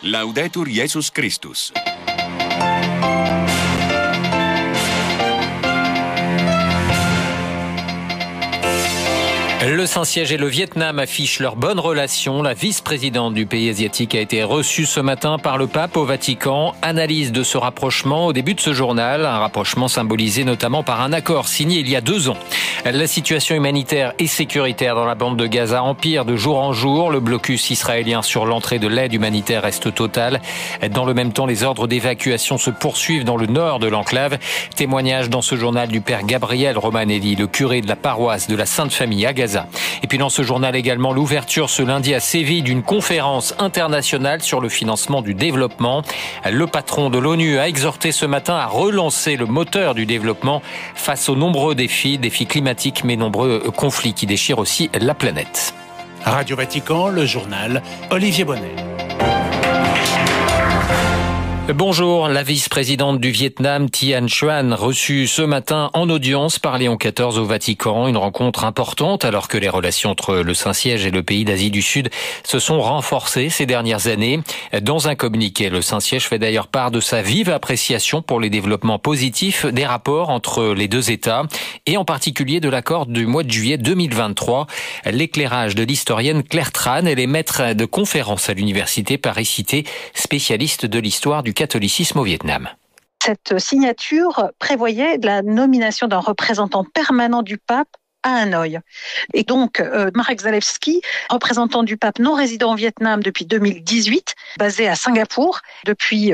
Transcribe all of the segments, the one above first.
Laudetur Jesus Christus. Le Saint-Siège et le Vietnam affichent leur bonne relation. La vice-présidente du pays asiatique a été reçue ce matin par le pape au Vatican. Analyse de ce rapprochement au début de ce journal. Un rapprochement symbolisé notamment par un accord signé il y a 2 ans. La situation humanitaire et sécuritaire dans la bande de Gaza empire de jour en jour. Le blocus israélien sur l'entrée de l'aide humanitaire reste total. Dans le même temps, les ordres d'évacuation se poursuivent dans le nord de l'enclave. Témoignage dans ce journal du père Gabriel Romanelli, le curé de la paroisse de la Sainte Famille à Gaza. Et puis dans ce journal également, l'ouverture ce lundi à Séville d'une conférence internationale sur le financement du développement. Le patron de l'ONU a exhorté ce matin à relancer le moteur du développement face aux nombreux défis climatiques mais nombreux conflits qui déchirent aussi la planète. Radio Vatican, le journal Olivier Bonnet. Bonjour, la vice-présidente du Vietnam, Thien Xuan, reçue ce matin en audience par Léon XIV au Vatican. Une rencontre importante alors que les relations entre le Saint-Siège et le pays d'Asie du Sud se sont renforcées ces dernières années. Dans un communiqué, le Saint-Siège fait d'ailleurs part de sa vive appréciation pour les développements positifs des rapports entre les deux États et en particulier de l'accord du mois de juillet 2023. L'éclairage de l'historienne Claire Tran, elle est maître de conférences à l'université Paris-Cité, spécialiste de l'histoire du catholicisme au Vietnam. Cette signature prévoyait la nomination d'un représentant permanent du pape à Hanoï. Et donc, Marek Zalewski, représentant du pape non résident au Vietnam depuis 2018, basé à Singapour, depuis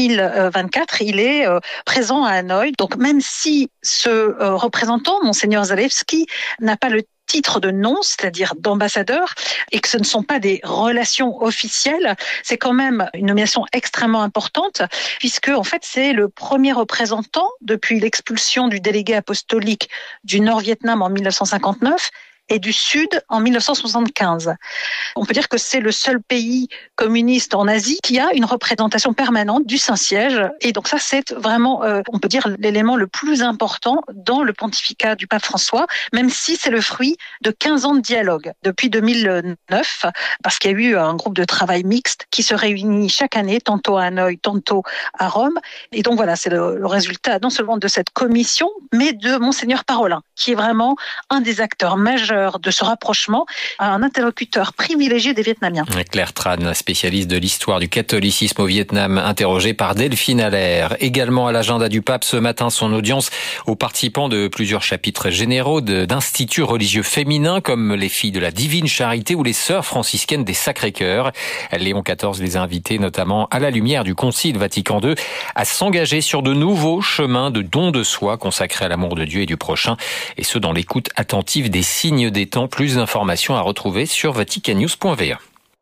2024, il est présent à Hanoï. Donc, même si ce représentant, Monseigneur Zalewski, n'a pas le titre de nom, c'est-à-dire d'ambassadeur, et que ce ne sont pas des relations officielles, c'est quand même une nomination extrêmement importante, puisque en fait c'est le premier représentant depuis l'expulsion du délégué apostolique du Nord-Vietnam en 1959 et du Sud en 1975. On peut dire que c'est le seul pays communiste en Asie qui a une représentation permanente du Saint-Siège. Et donc ça, c'est vraiment, on peut dire, l'élément le plus important dans le pontificat du pape François, même si c'est le fruit de 15 ans de dialogue depuis 2009, parce qu'il y a eu un groupe de travail mixte qui se réunit chaque année, tantôt à Hanoï, tantôt à Rome. Et donc voilà, c'est le résultat non seulement de cette commission, mais de Monseigneur Parolin, qui est vraiment un des acteurs majeurs de ce rapprochement, un interlocuteur privilégié des Vietnamiens. Claire Tran, spécialiste de l'histoire du catholicisme au Vietnam, interrogée par Delphine Allaire. Également à l'agenda du pape ce matin, son audience aux participants de plusieurs chapitres généraux d'instituts religieux féminins comme les Filles de la Divine Charité ou les Sœurs franciscaines des Sacré-Cœurs. Léon XIV les a invités notamment à la lumière du Concile Vatican II à s'engager sur de nouveaux chemins de don de soi consacrés à l'amour de Dieu et du prochain, et ce dans l'écoute attentive des signes des temps. Plus d'informations à retrouver sur vaticannews.va.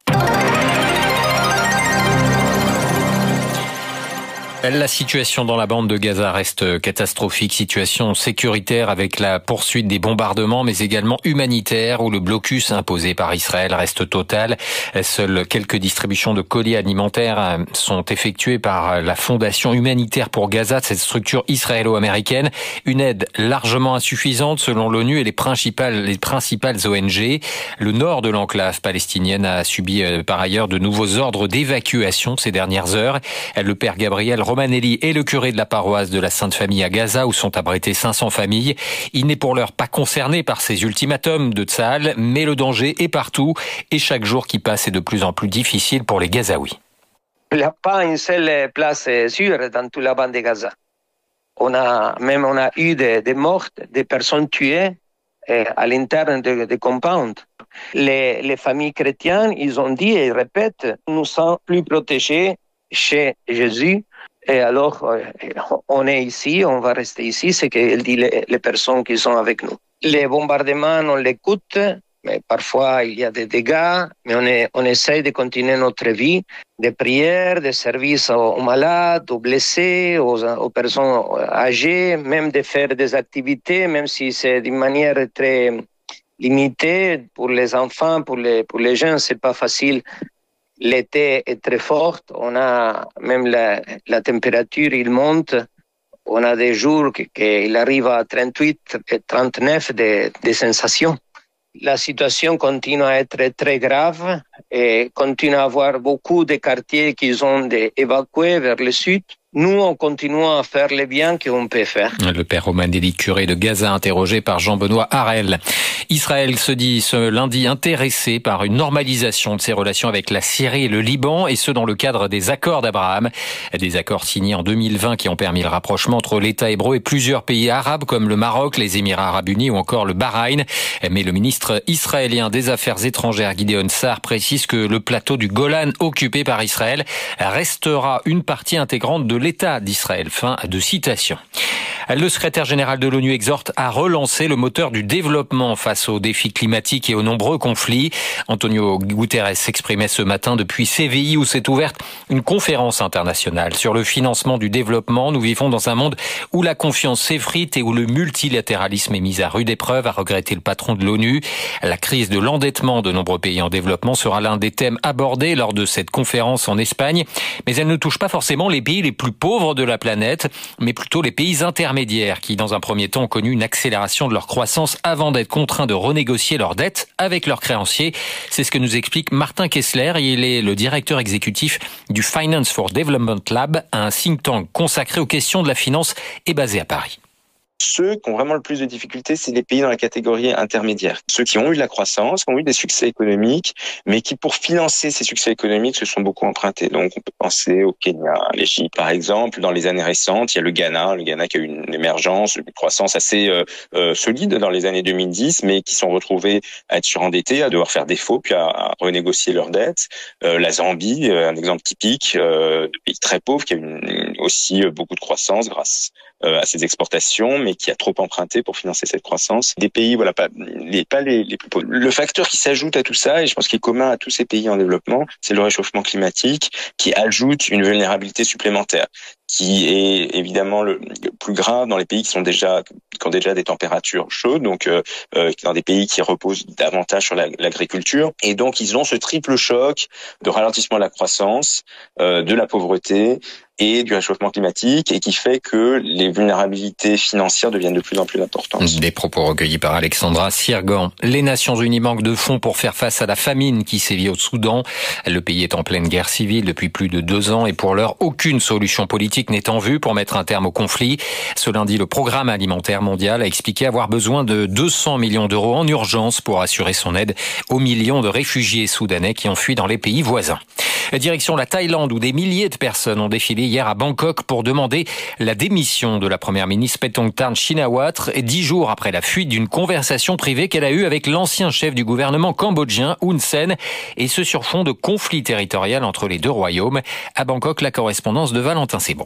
La situation dans la bande de Gaza reste catastrophique, situation sécuritaire avec la poursuite des bombardements, mais également humanitaire où le blocus imposé par Israël reste total. Seules quelques distributions de colis alimentaires sont effectuées par la Fondation humanitaire pour Gaza, cette structure israélo-américaine. Une aide largement insuffisante selon l'ONU et les principales ONG. Le nord de l'enclave palestinienne a subi par ailleurs de nouveaux ordres d'évacuation ces dernières heures. Le père Gabriel Romanelli est le curé de la paroisse de la Sainte Famille à Gaza où sont abritées 500 familles. Il n'est pour l'heure pas concerné par ces ultimatums de Tsahal, mais le danger est partout et chaque jour qui passe est de plus en plus difficile pour les Gazaouis. Il n'y a pas une seule place sûre dans toute la bande de Gaza. On a eu des morts, des personnes tuées à l'intérieur des compounds. Les familles chrétiennes, ils ont dit et ils répètent, nous sommes plus protégés chez Jésus. Et alors, on est ici, on va rester ici, c'est qu'il dit les personnes qui sont avec nous. Les bombardements, on les écoute, mais parfois il y a des dégâts, mais on essaye de continuer notre vie, des prières, des services aux malades, aux blessés, aux personnes âgées, même de faire des activités, même si c'est d'une manière très limitée pour les enfants, pour les jeunes, c'est pas facile. L'été est très forte, on a même la température, il monte. On a des jours qu'il arrive à 38 et 39 des sensations. La situation continue à être très grave et continue à avoir beaucoup de quartiers qui sont évacués vers le sud. Nous, on continue à faire le bien qu'on peut faire. Le père Romain Dély, curé de Gaza, interrogé par Jean-Benoît Harel. Israël se dit ce lundi intéressé par une normalisation de ses relations avec la Syrie et le Liban, et ce dans le cadre des accords d'Abraham. Des accords signés en 2020 qui ont permis le rapprochement entre l'État hébreu et plusieurs pays arabes comme le Maroc, les Émirats arabes unis ou encore le Bahreïn. Mais le ministre israélien des Affaires étrangères, Gideon Sa'ar, précise que le plateau du Golan occupé par Israël restera une partie intégrante de l'État d'Israël. Fin de citation. Le secrétaire général de l'ONU exhorte à relancer le moteur du développement face aux défis climatiques et aux nombreux conflits. Antonio Guterres s'exprimait ce matin depuis Séville où s'est ouverte une conférence internationale sur le financement du développement. Nous vivons dans un monde où la confiance s'effrite et où le multilatéralisme est mis à rude épreuve, a regretté le patron de l'ONU. La crise de l'endettement de nombreux pays en développement sera l'un des thèmes abordés lors de cette conférence en Espagne. Mais elle ne touche pas forcément les pays les plus pauvres de la planète, mais plutôt les pays intermédiaires qui, dans un premier temps, ont connu une accélération de leur croissance avant d'être contraints de renégocier leurs dettes avec leurs créanciers. C'est ce que nous explique Martin Kessler. Il est le directeur exécutif du Finance for Development Lab, un think tank consacré aux questions de la finance et basé à Paris. Ceux qui ont vraiment le plus de difficultés, c'est les pays dans la catégorie intermédiaire. Ceux qui ont eu de la croissance, qui ont eu des succès économiques, mais qui, pour financer ces succès économiques, se sont beaucoup empruntés. Donc, on peut penser au Kenya, à l'Égypte. Par exemple, dans les années récentes, il y a le Ghana qui a eu une émergence, une croissance assez solide dans les années 2010, mais qui sont retrouvés à être surendettés, à devoir faire défaut, puis à renégocier leurs dettes. La Zambie, un exemple typique de pays très pauvre, qui a aussi beaucoup de croissance grâce à ses exportations, mais qui a trop emprunté pour financer cette croissance. Des pays, pas les plus pauvres. Le facteur qui s'ajoute à tout ça, et je pense qu'il est commun à tous ces pays en développement, c'est le réchauffement climatique, qui ajoute une vulnérabilité supplémentaire, qui est évidemment le plus grave dans les pays qui ont déjà des températures chaudes, donc dans des pays qui reposent davantage sur l'agriculture. Et donc, ils ont ce triple choc de ralentissement de la croissance, de la pauvreté et du réchauffement climatique, et qui fait que les vulnérabilités financières deviennent de plus en plus importantes. Des propos recueillis par Alexandra Sirgan. Les Nations Unies manquent de fonds pour faire face à la famine qui sévit au Soudan. Le pays est en pleine guerre civile depuis plus de 2 ans et pour l'heure, aucune solution politique n'est en vue pour mettre un terme au conflit. Ce lundi, le Programme alimentaire mondial a expliqué avoir besoin de 200 millions d'euros en urgence pour assurer son aide aux millions de réfugiés soudanais qui ont fui dans les pays voisins. Direction la Thaïlande où des milliers de personnes ont défilé hier à Bangkok pour demander la démission de la première ministre Paetongtarn Shinawatra 10 jours après la fuite d'une conversation privée qu'elle a eue avec l'ancien chef du gouvernement cambodgien Hun Sen, et ce sur fond de conflit territorial entre les deux royaumes. À Bangkok, la correspondance de Valentin Sebon.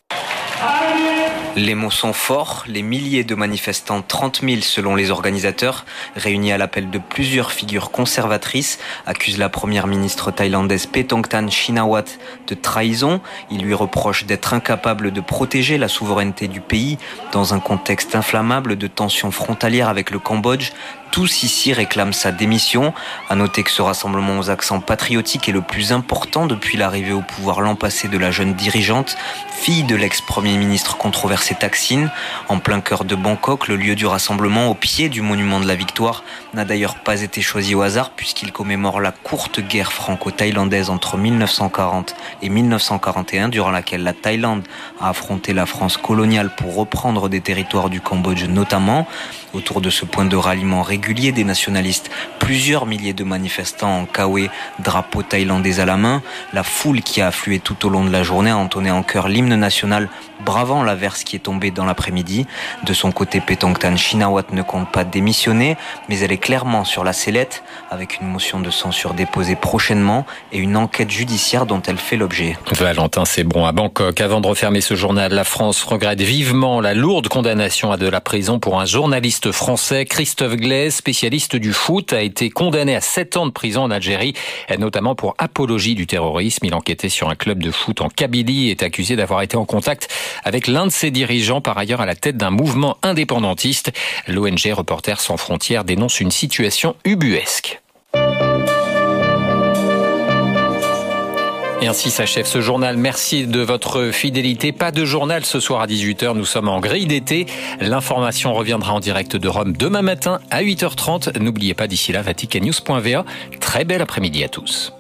Les mots sont forts, les milliers de manifestants, 30 000 selon les organisateurs, réunis à l'appel de plusieurs figures conservatrices, accusent la première ministre thaïlandaise Paetongtarn Shinawatra de trahison. Ils lui reprochent d'être incapable de protéger la souveraineté du pays dans un contexte inflammable de tensions frontalières avec le Cambodge. Tous ici réclament sa démission. À noter que ce rassemblement aux accents patriotiques est le plus important depuis l'arrivée au pouvoir l'an passé de la jeune dirigeante, fille de l'ex-premier ministre controversé Thaksin. En plein cœur de Bangkok, le lieu du rassemblement au pied du monument de la victoire n'a d'ailleurs pas été choisi au hasard puisqu'il commémore la courte guerre franco-thaïlandaise entre 1940 et 1941 durant laquelle la Thaïlande a affronté la France coloniale pour reprendre des territoires du Cambodge notamment. Autour de ce point de ralliement régulier des nationalistes, plusieurs milliers de manifestants en kawé, drapeau thaïlandais à la main. La foule qui a afflué tout au long de la journée a entonné en chœur l'hymne national, bravant l'averse qui est tombée dans l'après-midi. De son côté, Paetongtarn Shinawatra ne compte pas démissionner, mais elle est clairement sur la sellette, avec une motion de censure déposée prochainement et une enquête judiciaire dont elle fait l'objet. Valentin Sebron à Bangkok. Avant de refermer ce journal, la France regrette vivement la lourde condamnation à de la prison pour un journaliste français. Christophe Glaise, spécialiste du foot, a été condamné à 7 ans de prison en Algérie, notamment pour apologie du terrorisme. Il enquêtait sur un club de foot en Kabylie et est accusé d'avoir été en contact avec l'un de ses dirigeants, par ailleurs à la tête d'un mouvement indépendantiste. L'ONG Reporters sans frontières dénonce une situation ubuesque. Et ainsi s'achève ce journal. Merci de votre fidélité. Pas de journal ce soir à 18h. Nous sommes en grille d'été. L'information reviendra en direct de Rome demain matin à 8h30. N'oubliez pas d'ici là, vaticannews.va. Très bel après-midi à tous.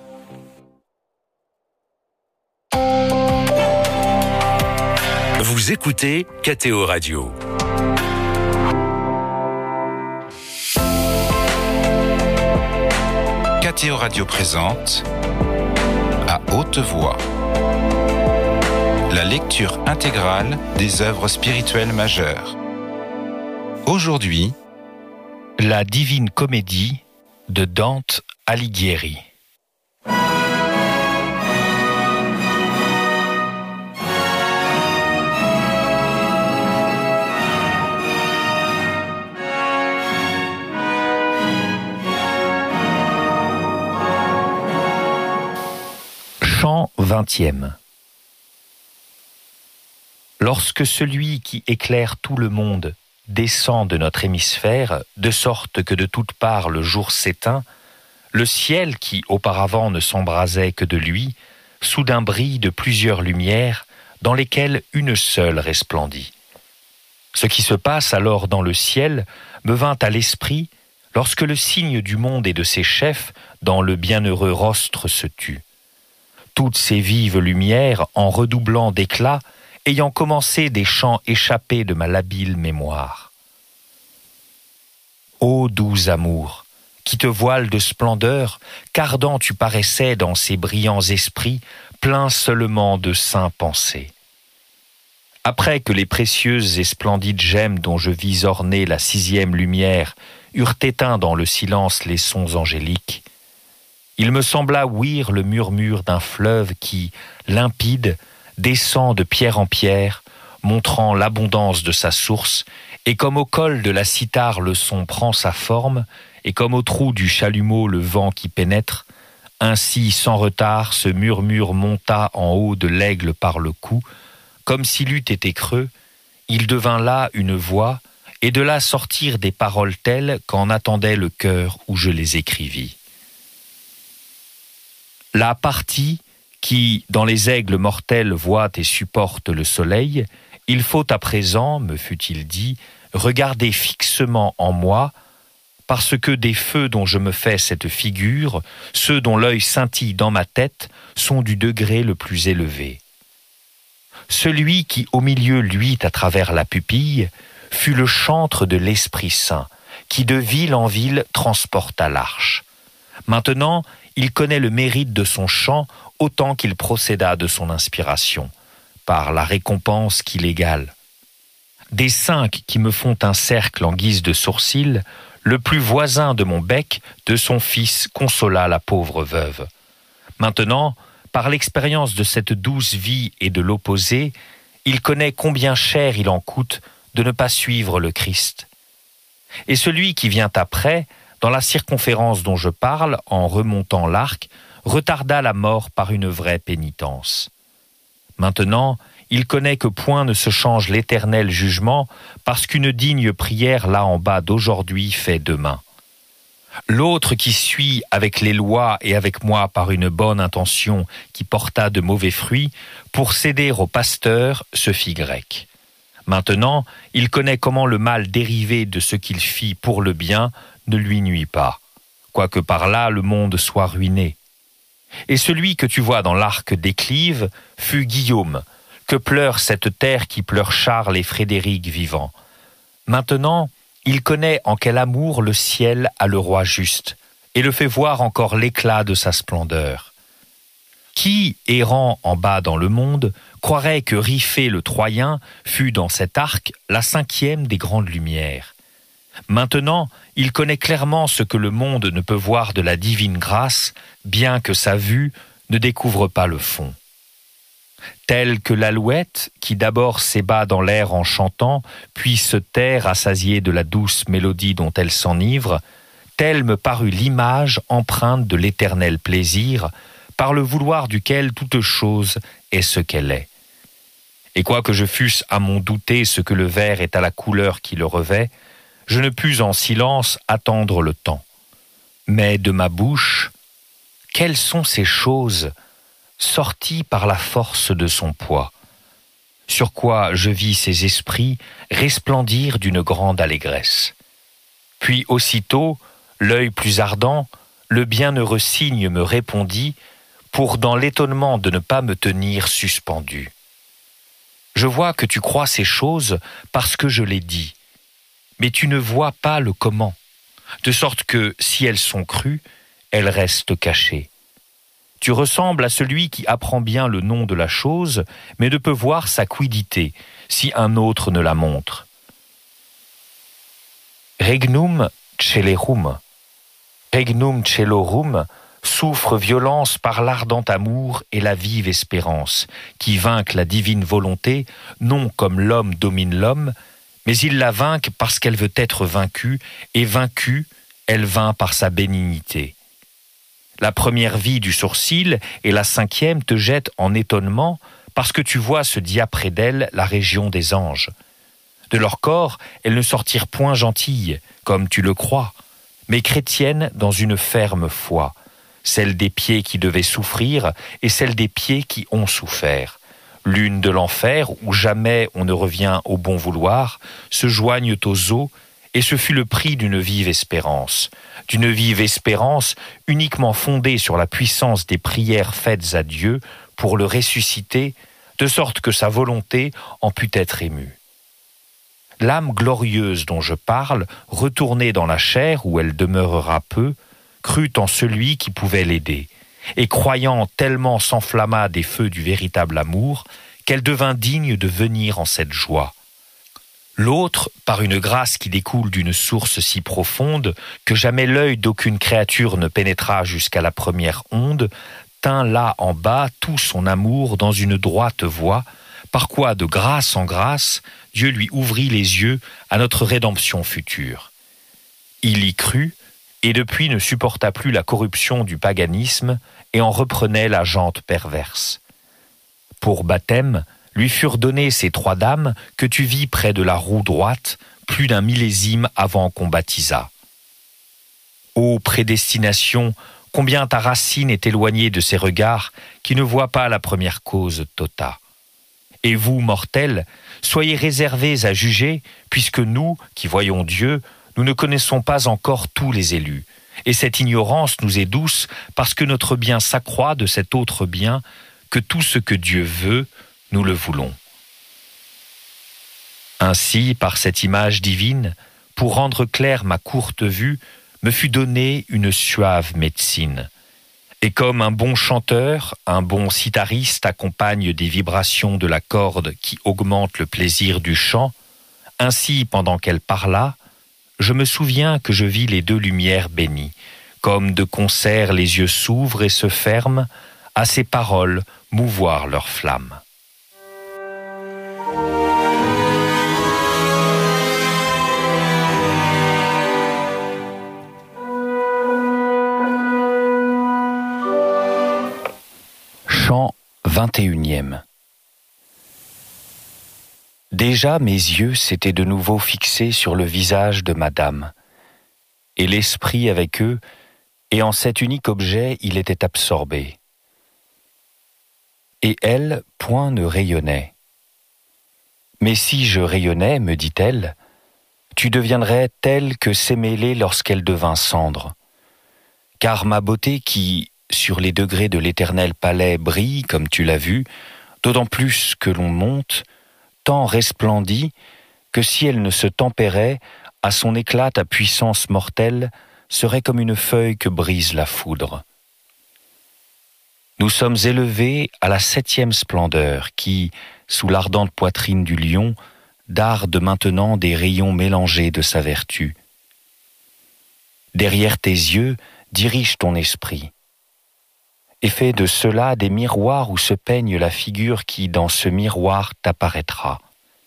Vous écoutez KTO Radio. KTO Radio présente à haute voix la lecture intégrale des œuvres spirituelles majeures. Aujourd'hui, la Divine Comédie de Dante Alighieri. Chant 20e. Lorsque celui qui éclaire tout le monde descend de notre hémisphère, de sorte que de toutes parts le jour s'éteint, le ciel, qui auparavant ne s'embrasait que de lui, soudain brille de plusieurs lumières, dans lesquelles une seule resplendit. Ce qui se passe alors dans le ciel me vint à l'esprit lorsque le signe du monde et de ses chefs dans le bienheureux rostre se tut. Toutes ces vives lumières, en redoublant d'éclat, ayant commencé des chants échappés de ma labile mémoire. Ô doux amour, qui te voile de splendeur, qu'ardent tu paraissais dans ces brillants esprits, pleins seulement de saints pensées. Après que les précieuses et splendides gemmes dont je vis orner la 6e lumière eurent éteint dans le silence les sons angéliques, il me sembla ouïr le murmure d'un fleuve qui, limpide, descend de pierre en pierre, montrant l'abondance de sa source, et comme au col de la cithare le son prend sa forme, et comme au trou du chalumeau le vent qui pénètre, ainsi sans retard ce murmure monta en haut de l'aigle par le cou, comme s'il eût été creux, il devint là une voix, et de là sortirent des paroles telles qu'en attendait le cœur où je les écrivis. La partie qui, dans les aigles mortels, voit et supporte le soleil, il faut à présent, me fut-il dit, regarder fixement en moi, parce que des feux dont je me fais cette figure, ceux dont l'œil scintille dans ma tête, sont du degré le plus élevé. Celui qui au milieu luit à travers la pupille fut le chantre de l'Esprit Saint, qui de ville en ville transporta l'arche. Maintenant, il connaît le mérite de son chant autant qu'il procéda de son inspiration, par la récompense qui l'égale. Des 5 qui me font un cercle en guise de sourcil, le plus voisin de mon bec, de son fils, consola la pauvre veuve. Maintenant, par l'expérience de cette douce vie et de l'opposé, il connaît combien cher il en coûte de ne pas suivre le Christ. Et celui qui vient après, dans la circonférence dont je parle, en remontant l'arc, retarda la mort par une vraie pénitence. Maintenant, il connaît que point ne se change l'éternel jugement, parce qu'une digne prière là en bas d'aujourd'hui fait demain. L'autre qui suit avec les lois et avec moi par une bonne intention qui porta de mauvais fruits, pour céder au pasteur, se fit grec. Maintenant, il connaît comment le mal dérivé de ce qu'il fit pour le bien ne lui nuit pas, quoique par là le monde soit ruiné. Et celui que tu vois dans l'arc déclive fut Guillaume, que pleure cette terre qui pleure Charles et Frédéric vivants. Maintenant, il connaît en quel amour le ciel a le roi juste, et le fait voir encore l'éclat de sa splendeur. Qui, errant en bas dans le monde, croirait que Riphée le Troyen fut dans cet arc la 5e des grandes lumières. Maintenant, il connaît clairement ce que le monde ne peut voir de la divine grâce, bien que sa vue ne découvre pas le fond. Tel que l'alouette, qui d'abord s'ébat dans l'air en chantant, puis se taire assasiée de la douce mélodie dont elle s'enivre, telle me parut l'image empreinte de l'éternel plaisir, par le vouloir duquel toute chose est ce qu'elle est. Et quoique je fusse à mon douter ce que le verre est à la couleur qui le revêt, je ne pus en silence attendre le temps. Mais de ma bouche, quelles sont ces choses sortit par la force de son poids. Sur quoi je vis ses esprits resplendir d'une grande allégresse. Puis aussitôt, l'œil plus ardent, le bienheureux cygne me répondit, pour dans l'étonnement de ne pas me tenir suspendu. Je vois que tu crois ces choses parce que je les dis, mais tu ne vois pas le comment, de sorte que, si elles sont crues, elles restent cachées. Tu ressembles à celui qui apprend bien le nom de la chose, mais ne peut voir sa quiddité, si un autre ne la montre. Regnum celerum. Regnum celorum souffre violence par l'ardent amour et la vive espérance, qui vainquent la divine volonté, non comme l'homme domine l'homme, mais il la vainque parce qu'elle veut être vaincue, et vaincue, elle vainc par sa bénignité. La première vie du sourcil et la cinquième te jettent en étonnement, parce que tu vois se diaprès d'elle la région des anges. De leur corps, elles ne sortirent point gentilles, comme tu le crois, mais chrétiennes dans une ferme foi, celle des pieds qui devaient souffrir et celle des pieds qui ont souffert. L'une de l'enfer, où jamais on ne revient au bon vouloir, se joignent aux eaux, et ce fut le prix d'une vive espérance uniquement fondée sur la puissance des prières faites à Dieu pour le ressusciter, de sorte que sa volonté en put être émue. L'âme glorieuse dont je parle, retournée dans la chair où elle demeurera peu, crut en celui qui pouvait l'aider, et croyant tellement s'enflamma des feux du véritable amour, qu'elle devint digne de venir en cette joie. L'autre, par une grâce qui découle d'une source si profonde que jamais l'œil d'aucune créature ne pénétra jusqu'à la première onde, tint là en bas tout son amour dans une droite voie, par quoi de grâce en grâce, Dieu lui ouvrit les yeux à notre rédemption future. Il y crut, et depuis ne supporta plus la corruption du paganisme et en reprenait la jante perverse. Pour baptême, lui furent données ces 3 dames que tu vis près de la roue droite, plus d'un millésime avant qu'on baptisât. Ô prédestination, combien ta racine est éloignée de ces regards qui ne voient pas la première cause tota. Et vous, mortels, soyez réservés à juger, puisque nous, qui voyons Dieu, nous ne connaissons pas encore tous les élus. Et cette ignorance nous est douce parce que notre bien s'accroît de cet autre bien, que tout ce que Dieu veut, nous le voulons. Ainsi, par cette image divine, pour rendre claire ma courte vue, me fut donnée une suave médecine. Et comme un bon chanteur, un bon sitariste accompagne des vibrations de la corde qui augmentent le plaisir du chant, ainsi, pendant qu'elle parla, je me souviens que je vis les 2 lumières bénies, comme de concert les yeux s'ouvrent et se ferment, à ces paroles mouvoir leurs flammes. Chant 21e. Déjà mes yeux s'étaient de nouveau fixés sur le visage de madame, et l'esprit avec eux, et en cet unique objet il était absorbé. Et elle, point ne rayonnait. Mais si je rayonnais, me dit-elle, tu deviendrais telle que s'émêler lorsqu'elle devint cendre. Car ma beauté qui, sur les degrés de l'éternel palais, brille, comme tu l'as vu, d'autant plus que l'on monte, tant resplendit que si elle ne se tempérait, à son éclat ta puissance mortelle serait comme une feuille que brise la foudre. Nous sommes élevés à la 7e splendeur qui, sous l'ardente poitrine du lion, darde maintenant des rayons mélangés de sa vertu. Derrière tes yeux, dirige ton esprit, et fais de cela des miroirs où se peigne la figure qui, dans ce miroir, t'apparaîtra.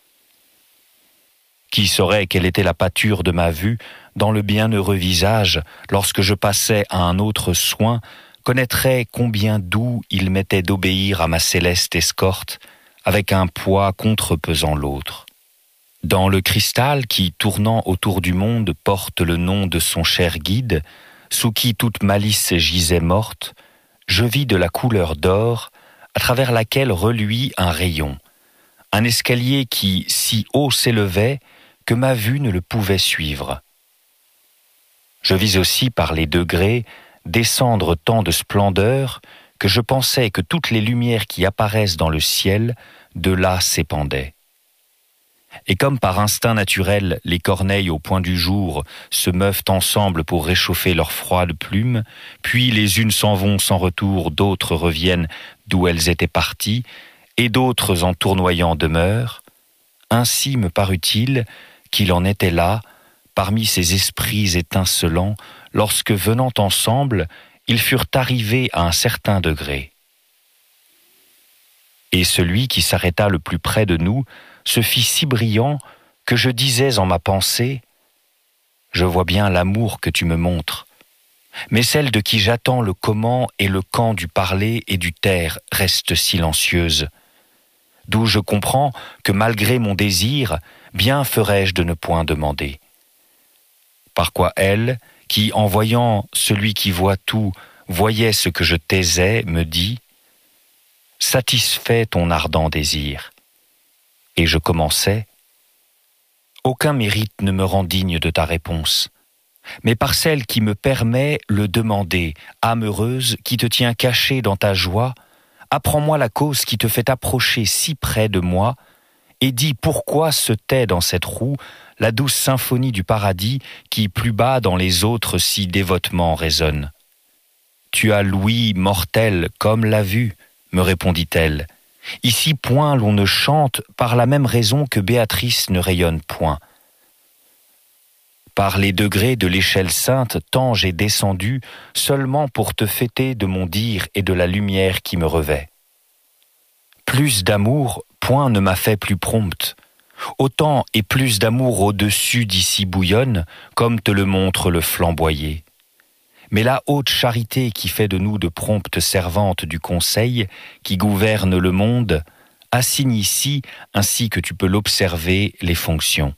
Qui saurait quelle était la pâture de ma vue dans le bienheureux visage lorsque je passais à un autre soin, connaîtrait combien doux il m'était d'obéir à ma céleste escorte, avec un poids contrepesant l'autre. Dans le cristal qui, tournant autour du monde, porte le nom de son cher guide, sous qui toute malice gisait morte, je vis de la couleur d'or à travers laquelle reluit un rayon, un escalier qui si haut s'élevait que ma vue ne le pouvait suivre. Je vis aussi par les degrés descendre tant de splendeur que je pensais que toutes les lumières qui apparaissent dans le ciel de là s'épandaient. Et comme par instinct naturel, les corneilles au point du jour se meuvent ensemble pour réchauffer leurs froides plumes, puis les unes s'en vont sans retour, d'autres reviennent d'où elles étaient parties, et d'autres en tournoyant demeurent, ainsi me parut-il qu'il en était là, parmi ces esprits étincelants, lorsque venant ensemble, ils furent arrivés à un certain degré. Et celui qui s'arrêta le plus près de nous se fit si brillant que je disais en ma pensée « Je vois bien l'amour que tu me montres, mais celle de qui j'attends le comment et le quand du parler et du taire reste silencieuse. D'où je comprends que malgré mon désir, bien ferais-je de ne point demander. Par quoi elle, qui en voyant celui qui voit tout, voyait ce que je taisais, me dit « Satisfais ton ardent désir. » Et je commençais « Aucun mérite ne me rend digne de ta réponse, mais par celle qui me permet le demander, âme heureuse qui te tient cachée dans ta joie, apprends-moi la cause qui te fait approcher si près de moi, et dis pourquoi se tait dans cette roue la douce symphonie du paradis qui plus bas dans les autres si dévotement résonne. Tu as l'ouïe mortelle comme la vue, me répondit-elle. Ici point l'on ne chante par la même raison que Béatrice ne rayonne point. Par les degrés de l'échelle sainte, tant j'ai descendu, seulement pour te fêter de mon dire et de la lumière qui me revêt. Plus d'amour, point ne m'a fait plus prompte. Autant et plus d'amour au-dessus d'ici bouillonne, comme te le montre le flamboyer. Mais la haute charité qui fait de nous de promptes servantes du conseil, qui gouverne le monde, assigne ici, ainsi que tu peux l'observer, les fonctions.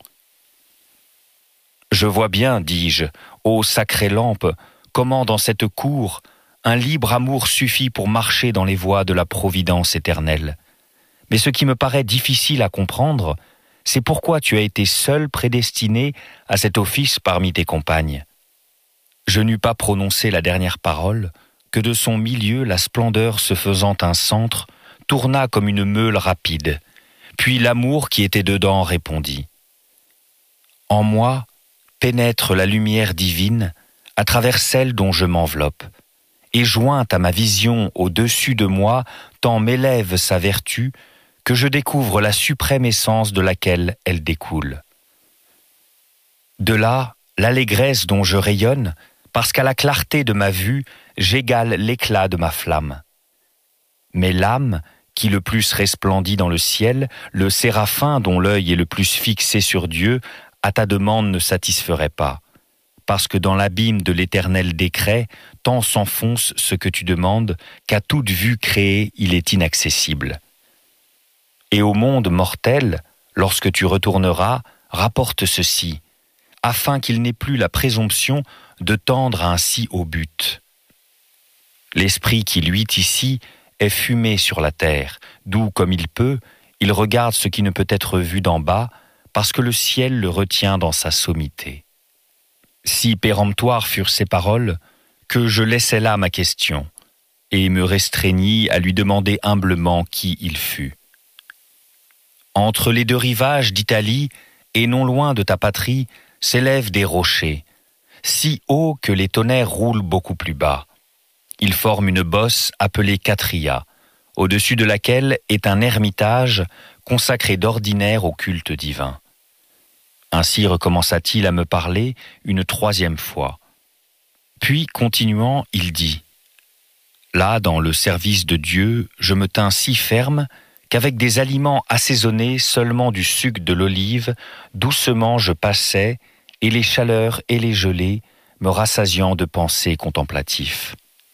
Je vois bien, dis-je, ô sacrée lampe, comment dans cette cour, un libre amour suffit pour marcher dans les voies de la providence éternelle. Mais ce qui me paraît difficile à comprendre, c'est pourquoi tu as été seule prédestinée à cet office parmi tes compagnes. Je n'eus pas prononcé la dernière parole, que de son milieu la splendeur se faisant un centre, tourna comme une meule rapide, puis l'amour qui était dedans répondit. En moi pénètre la lumière divine à travers celle dont je m'enveloppe, et jointe à ma vision au-dessus de moi, tant m'élève sa vertu, que je découvre la suprême essence de laquelle elle découle. De là, l'allégresse dont je rayonne, parce qu'à la clarté de ma vue, j'égale l'éclat de ma flamme. Mais l'âme, qui le plus resplendit dans le ciel, le séraphin dont l'œil est le plus fixé sur Dieu, à ta demande ne satisferait pas, parce que dans l'abîme de l'éternel décret, tant s'enfonce ce que tu demandes, qu'à toute vue créée, il est inaccessible. Et au monde mortel, lorsque tu retourneras, rapporte ceci, afin qu'il n'ait plus la présomption de tendre à un si haut but. L'esprit qui luit ici est fumé sur la terre, d'où, comme il peut, il regarde ce qui ne peut être vu d'en bas, parce que le ciel le retient dans sa sommité. Si péremptoires furent ces paroles, que je laissai là ma question, et me restreignis à lui demander humblement qui il fut. Entre les deux rivages d'Italie, et non loin de ta patrie, s'élèvent des rochers, si hauts que les tonnerres roulent beaucoup plus bas. Ils forment une bosse appelée Catria, au-dessus de laquelle est un ermitage consacré d'ordinaire au culte divin. Ainsi recommença-t-il à me parler une troisième fois. Puis, continuant, il dit « Là, dans le service de Dieu, je me tins si ferme qu'avec des aliments assaisonnés seulement du suc de l'olive, doucement je passais, et les chaleurs et les gelées me rassasiant de pensées contemplatifs.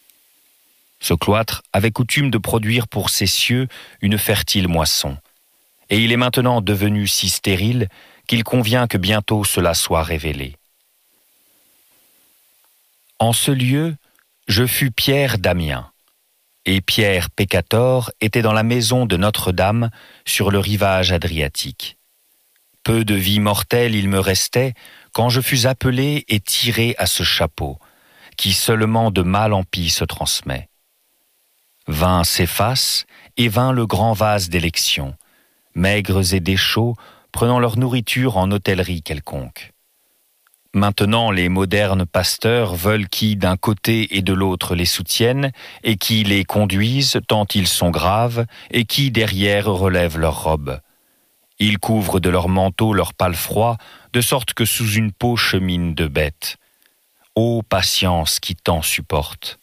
Ce cloître avait coutume de produire pour ses cieux une fertile moisson, et il est maintenant devenu si stérile qu'il convient que bientôt cela soit révélé. En ce lieu, je fus Pierre d'Amiens, et Pierre Peccator était dans la maison de Notre-Dame sur le rivage adriatique. Peu de vie mortelle il me restait quand je fus appelé et tiré à ce chapeau, qui seulement de mal en pis se transmet. Vint Céphas et vint le grand vase d'élection, maigres et déchauds, prenant leur nourriture en hôtellerie quelconque. Maintenant, les modernes pasteurs veulent qui d'un côté et de l'autre les soutiennent, et qui les conduisent tant ils sont graves, et qui derrière relèvent leurs robes. Ils couvrent de leur manteau leur pâle froid, de sorte que sous une peau cheminent de bêtes. Ô patience qui tant supporte!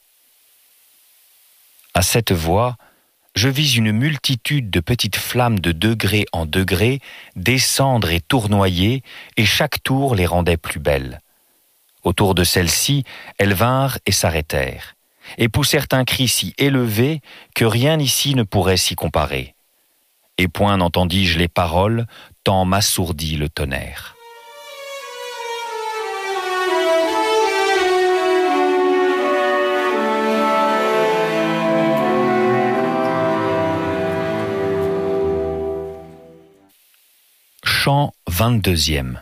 À cette voix, je vis une multitude de petites flammes de degré en degré descendre et tournoyer, et chaque tour les rendait plus belles. Autour de celles-ci, elles vinrent et s'arrêtèrent, et poussèrent un cri si élevé que rien ici ne pourrait s'y comparer. Et point n'entendis-je les paroles, tant m'assourdit le tonnerre. Chant 22e.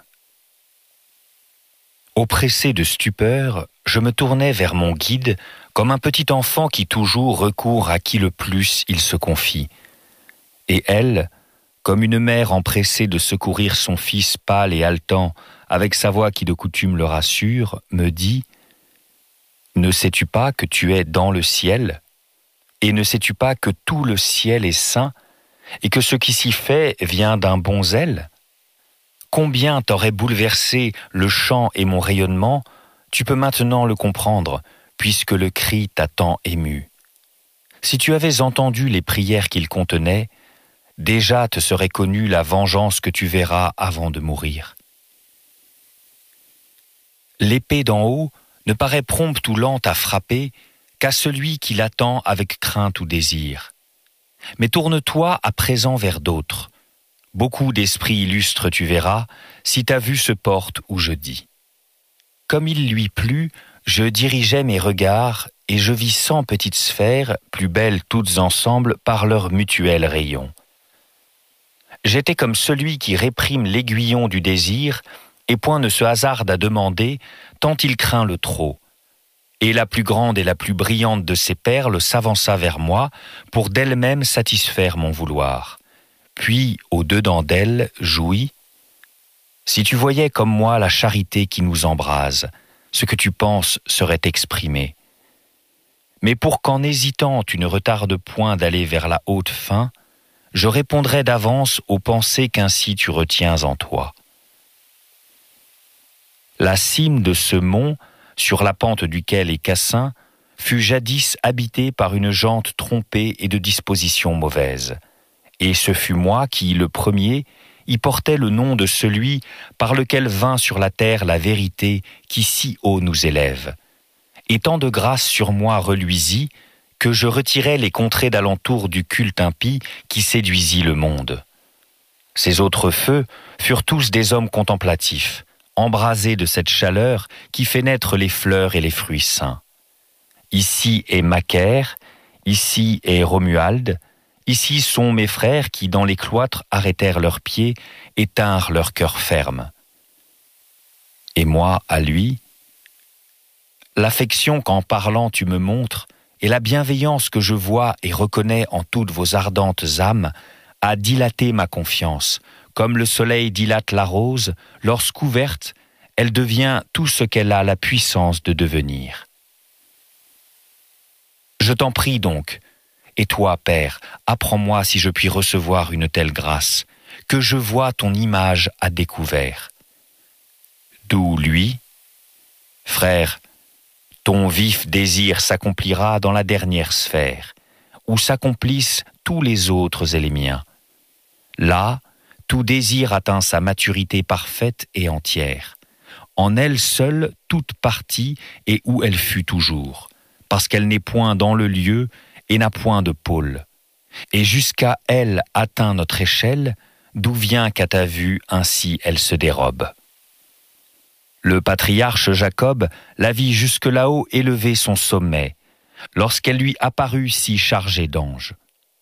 Oppressé de stupeur, je me tournai vers mon guide comme un petit enfant qui toujours recourt à qui le plus il se confie. Et elle, comme une mère empressée de secourir son fils pâle et haletant, avec sa voix qui de coutume le rassure, me dit « Ne sais-tu pas que tu es dans le ciel ? Et ne sais-tu pas que tout le ciel est saint, et que ce qui s'y fait vient d'un bon zèle ? Combien t'aurait bouleversé le chant et mon rayonnement, tu peux maintenant le comprendre, puisque le cri t'a tant ému. Si tu avais entendu les prières qu'il contenait, déjà te serait connue la vengeance que tu verras avant de mourir. L'épée d'en haut ne paraît prompte ou lente à frapper qu'à celui qui l'attend avec crainte ou désir. Mais tourne-toi à présent vers d'autres. Beaucoup d'esprits illustres tu verras, si ta vue se porte où je dis. Comme il lui plut, je dirigeai mes regards, et je vis 100 petites sphères, plus belles toutes ensemble par leurs mutuels rayons. J'étais comme celui qui réprime l'aiguillon du désir, et point ne se hasarde à demander, tant il craint le trop. Et la plus grande et la plus brillante de ces perles s'avança vers moi, pour d'elle-même satisfaire mon vouloir. Puis, au-dedans d'elle, jouit. Si tu voyais comme moi la charité qui nous embrase, ce que tu penses serait exprimé. Mais pour qu'en hésitant tu ne retardes point d'aller vers la haute fin, je répondrai d'avance aux pensées qu'ainsi tu retiens en toi. La cime de ce mont, sur la pente duquel est Cassin, fut jadis habitée par une gente trompée et de disposition mauvaise. Et ce fut moi qui, le premier, y portais le nom de celui par lequel vint sur la terre la vérité qui si haut nous élève. Et tant de grâce sur moi reluisit, que je retirai les contrées d'alentour du culte impie qui séduisit le monde. Ces autres feux furent tous des hommes contemplatifs, embrasés de cette chaleur qui fait naître les fleurs et les fruits sains. Ici est Macaire, ici est Romuald, ici sont mes frères qui, dans les cloîtres, arrêtèrent leurs pieds et tinrent leur cœur ferme. Et moi, à lui, l'affection qu'en parlant tu me montres, et la bienveillance que je vois et reconnais en toutes vos ardentes âmes, a dilaté ma confiance, comme le soleil dilate la rose, lorsqu'ouverte, elle devient tout ce qu'elle a la puissance de devenir. Je t'en prie donc, et toi, Père, apprends-moi si je puis recevoir une telle grâce, que je vois ton image à découvert. D'où lui, frère, ton vif désir s'accomplira dans la dernière sphère, où s'accomplissent tous les autres et les miens. Là, tout désir atteint sa maturité parfaite et entière. En elle seule, toute partie et où elle fut toujours, parce qu'elle n'est point dans le lieu et n'a point de pôle. Et jusqu'à elle atteint notre échelle, d'où vient qu'à ta vue ainsi elle se dérobe. Le patriarche Jacob la vit jusque là-haut élever son sommet, lorsqu'elle lui apparut si chargée d'anges.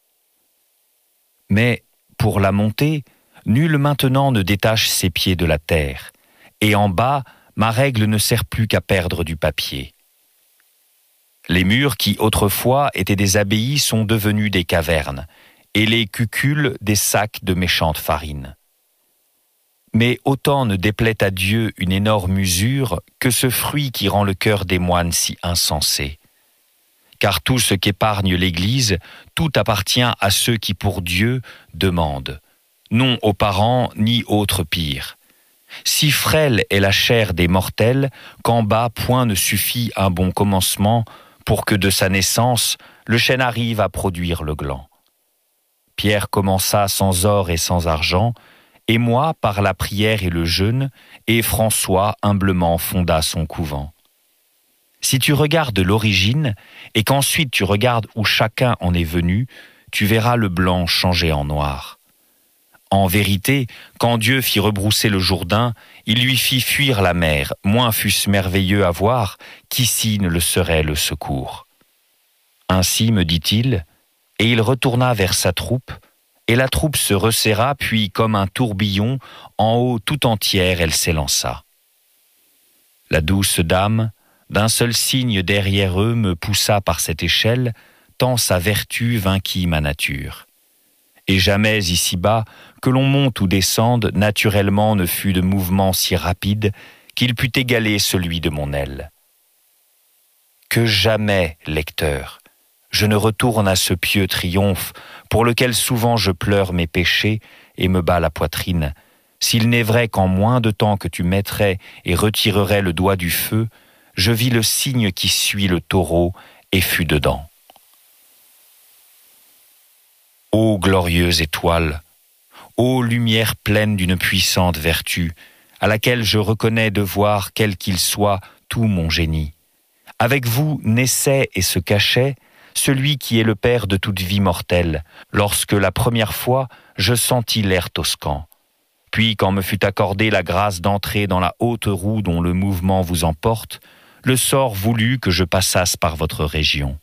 Mais, pour la montée, nul maintenant ne détache ses pieds de la terre, et en bas, ma règle ne sert plus qu'à perdre du papier. Les murs qui autrefois étaient des abbayes sont devenus des cavernes, et les cucules des sacs de méchante farine. Mais autant ne déplaît à Dieu une énorme usure que ce fruit qui rend le cœur des moines si insensé. Car tout ce qu'épargne l'Église, tout appartient à ceux qui pour Dieu demandent, non aux parents ni autres pires. Si frêle est la chair des mortels, qu'en bas point ne suffit un bon commencement pour que de sa naissance le chêne arrive à produire le gland. Pierre commença sans or et sans argent, et moi par la prière et le jeûne, et François humblement fonda son couvent. Si tu regardes l'origine, et qu'ensuite tu regardes où chacun en est venu, tu verras le blanc changer en noir. En vérité, quand Dieu fit rebrousser le Jourdain, il lui fit fuir la mer, moins fût-ce merveilleux à voir qu'ici ne le serait le secours. Ainsi me dit-il, et il retourna vers sa troupe, et la troupe se resserra, puis comme un tourbillon, en haut tout entière elle s'élança. La douce dame, d'un seul signe derrière eux, me poussa par cette échelle, tant sa vertu vainquit ma nature. Et jamais ici-bas, que l'on monte ou descende, naturellement ne fut de mouvement si rapide qu'il pût égaler celui de mon aile. Que jamais, lecteur, je ne retourne à ce pieux triomphe pour lequel souvent je pleure mes péchés et me bats la poitrine, s'il n'est vrai qu'en moins de temps que tu mettrais et retirerais le doigt du feu, je vis le signe qui suit le taureau et fus dedans. Ô glorieuse étoile, ô lumière pleine d'une puissante vertu, à laquelle je reconnais devoir, quel qu'il soit, tout mon génie. Avec vous naissait et se cachait celui qui est le père de toute vie mortelle, lorsque la première fois je sentis l'air toscan. Puis quand me fut accordée la grâce d'entrer dans la haute roue dont le mouvement vous emporte, le sort voulut que je passasse par votre région.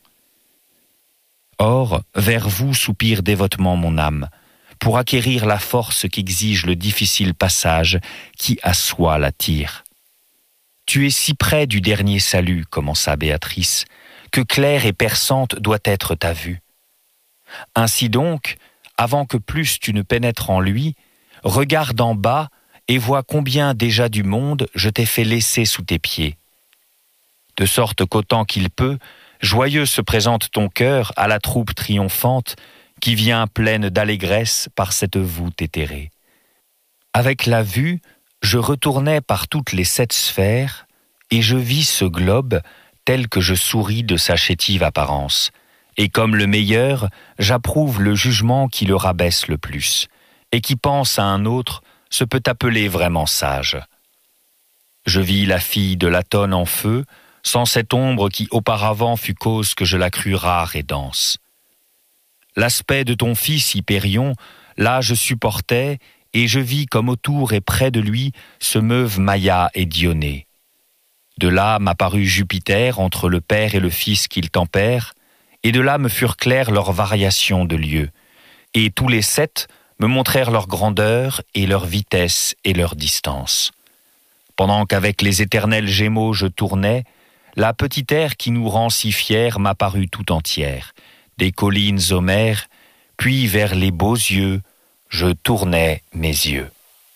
Or, vers vous soupire dévotement mon âme, pour acquérir la force qu'exige le difficile passage qui à soi l'attire. Tu es si près du dernier salut, commença Béatrice, que claire et perçante doit être ta vue. Ainsi donc, avant que plus tu ne pénètres en lui, regarde en bas et vois combien déjà du monde je t'ai fait laisser sous tes pieds. De sorte qu'autant qu'il peut, joyeux se présente ton cœur à la troupe triomphante qui vient pleine d'allégresse par cette voûte éthérée. Avec la vue, je retournai par toutes les 7 sphères et je vis ce globe tel que je souris de sa chétive apparence. Et comme le meilleur, j'approuve le jugement qui le rabaisse le plus, et qui pense à un autre se peut appeler vraiment sage. Je vis la fille de Latone en feu, sans cette ombre qui auparavant fut cause que je la crus rare et dense. L'aspect de ton fils Hypérion, là je supportais, et je vis comme autour et près de lui se meuvent Maïa et Dionée. De là m'apparut Jupiter entre le père et le fils qu'il tempère, et de là me furent claires leurs variations de lieu, et tous les 7 me montrèrent leur grandeur et leur vitesse et leur distance. Pendant qu'avec les éternels Gémeaux je tournais, la petite ère qui nous rend si fiers m'apparut tout entière, des collines aux mers, puis vers les beaux yeux, je tournais mes yeux.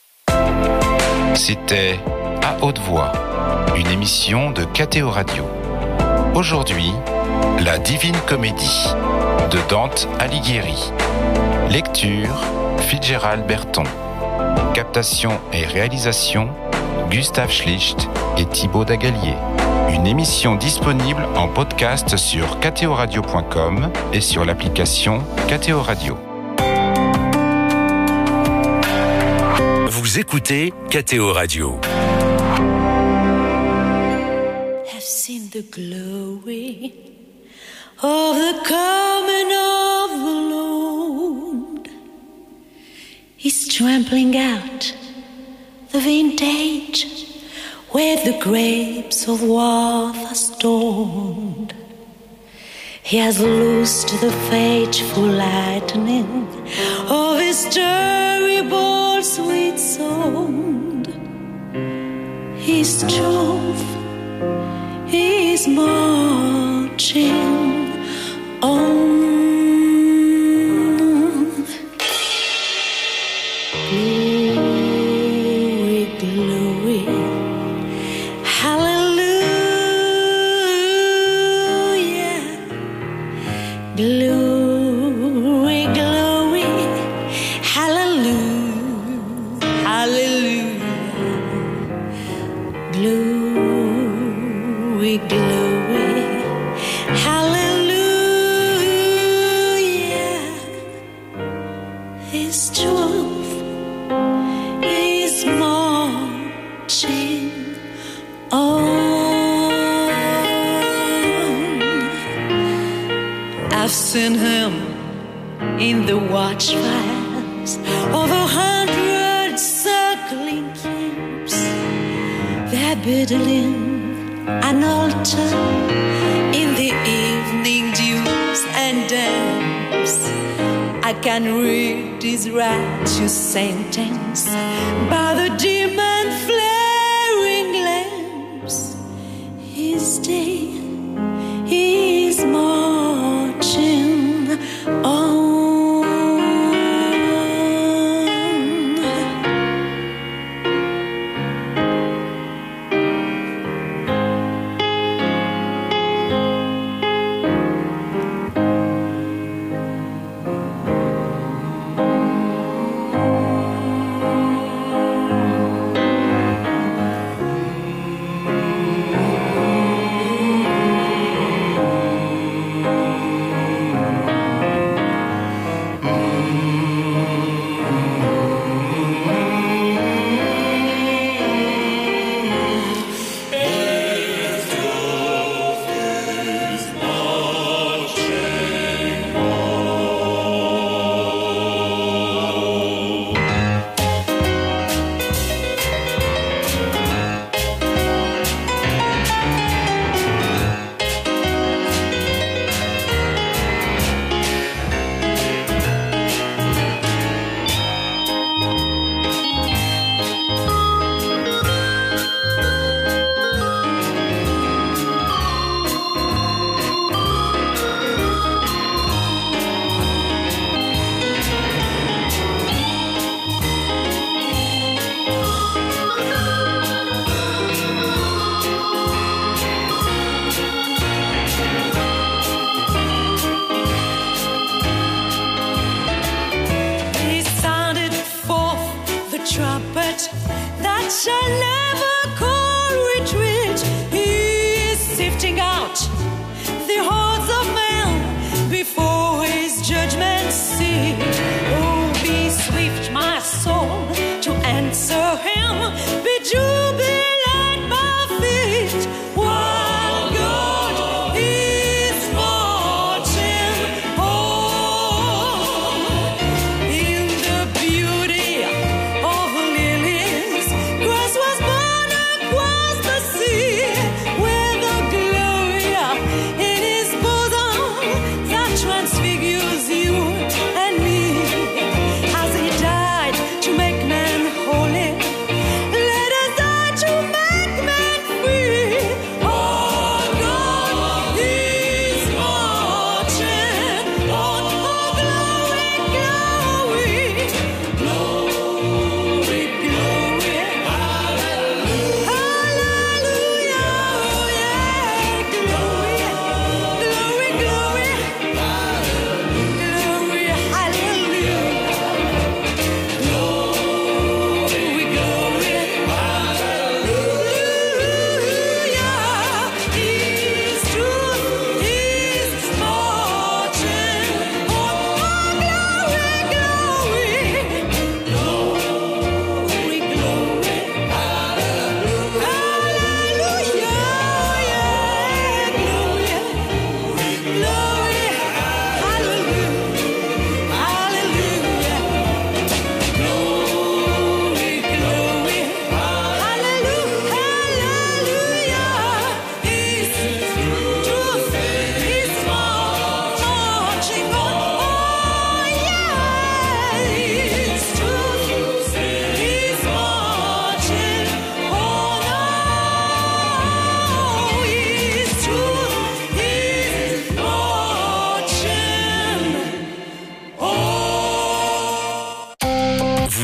C'était À haute voix, une émission de KTO Radio. Aujourd'hui, La Divine Comédie de Dante Alighieri. Lecture, Fitzgerald Berton. Captation et réalisation, Gustave Schlicht et Thibaut Dagalier. Une émission disponible en podcast sur ktoradio.com et sur l'application KTO Radio. Vous écoutez KTO Radio. Have seen the glory of the coming of the Lord. He's trampling out the vintage where the grapes of wrath are stored. He has loosed the fateful lightning of his terrible sweet sound. His truth is marching on. Glory, glory, hallelujah. Glory, glory, hallelujah, hallelujah. Glory, glory, hallelujah. His truth is marching on. I've seen him in the watchfires of 100 circling camps. They're building an altar in the evening dews and damps. I can read his righteous sentence by the dim and flaring lamps. His day is marching on. Trumpet that shall never call retreat. He is sifting out the hearts of men before his judgment seat. Oh, be swift, my soul, to answer him. Be jubilant, my feet, while God is marching on. In the beauty of lilies, Christ was born across the sea, with the glory in his bosom that transfigures you and me. As he died to make man holy,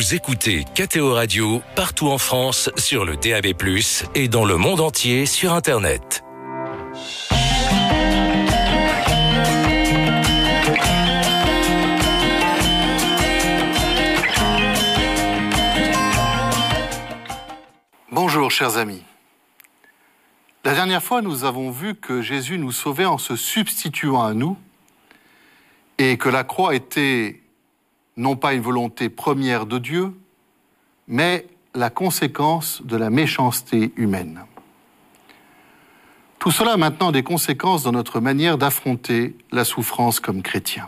Vous écoutez KTO Radio partout en France sur le DAB+, et dans le monde entier sur Internet. Bonjour chers amis. La dernière fois, nous avons vu que Jésus nous sauvait en se substituant à nous et que la croix était non pas une volonté première de Dieu, mais la conséquence de la méchanceté humaine. Tout cela a maintenant des conséquences dans notre manière d'affronter la souffrance comme chrétiens.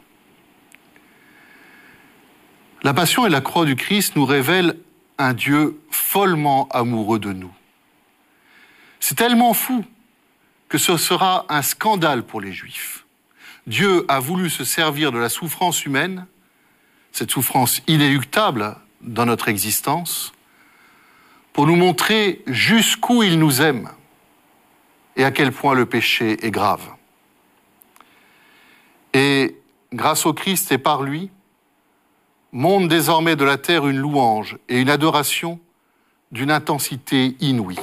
La passion et la croix du Christ nous révèlent un Dieu follement amoureux de nous. C'est tellement fou que ce sera un scandale pour les Juifs. Dieu a voulu se servir de la souffrance humaine, cette souffrance inéluctable dans notre existence, pour nous montrer jusqu'où il nous aime et à quel point le péché est grave. Et grâce au Christ et par lui, monte désormais de la terre une louange et une adoration d'une intensité inouïe.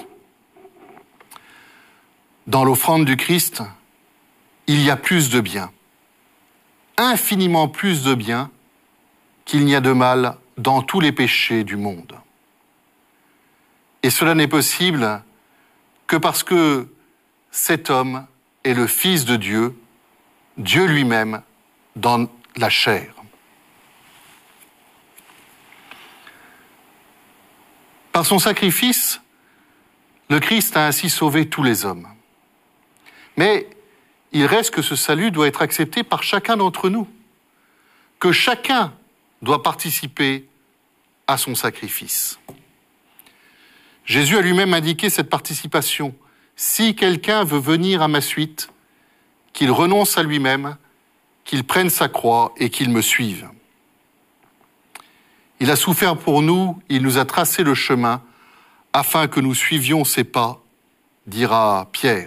Dans l'offrande du Christ, il y a plus de bien, infiniment plus de bien qu'il n'y a de mal dans tous les péchés du monde. Et cela n'est possible que parce que cet homme est le Fils de Dieu, Dieu lui-même, dans la chair. Par son sacrifice, le Christ a ainsi sauvé tous les hommes. Mais il reste que ce salut doit être accepté par chacun d'entre nous, que chacun doit participer à son sacrifice. Jésus a lui-même indiqué cette participation. Si quelqu'un veut venir à ma suite, qu'il renonce à lui-même, qu'il prenne sa croix et qu'il me suive. Il a souffert pour nous, il nous a tracé le chemin afin que nous suivions ses pas, dira Pierre.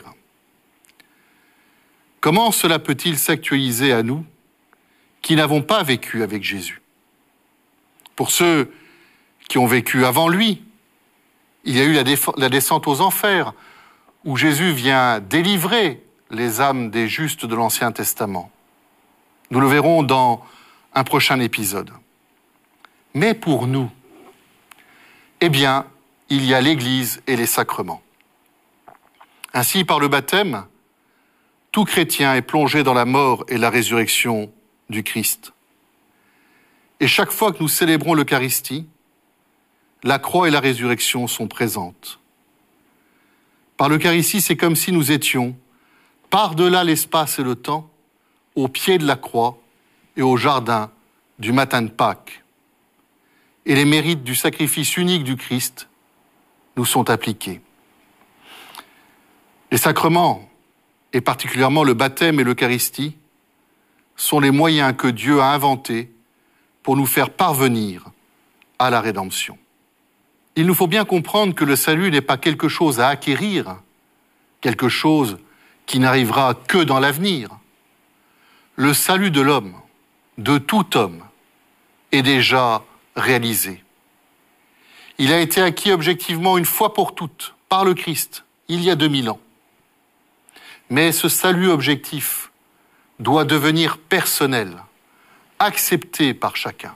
Comment cela peut-il s'actualiser à nous qui n'avons pas vécu avec Jésus? Pour ceux qui ont vécu avant lui, il y a eu la descente aux enfers, où Jésus vient délivrer les âmes des justes de l'Ancien Testament. Nous le verrons dans un prochain épisode. Mais pour nous, eh bien, il y a l'Église et les sacrements. Ainsi, par le baptême, tout chrétien est plongé dans la mort et la résurrection du Christ. Et chaque fois que nous célébrons l'Eucharistie, la croix et la résurrection sont présentes. Par l'Eucharistie, c'est comme si nous étions, par-delà l'espace et le temps, au pied de la croix et au jardin du matin de Pâques. Et les mérites du sacrifice unique du Christ nous sont appliqués. Les sacrements, et particulièrement le baptême et l'Eucharistie, sont les moyens que Dieu a inventés pour nous faire parvenir à la rédemption. Il nous faut bien comprendre que le salut n'est pas quelque chose à acquérir, quelque chose qui n'arrivera que dans l'avenir. Le salut de l'homme, de tout homme, est déjà réalisé. Il a été acquis objectivement une fois pour toutes par le Christ, il y a 2000 ans. Mais ce salut objectif doit devenir personnel, accepté par chacun.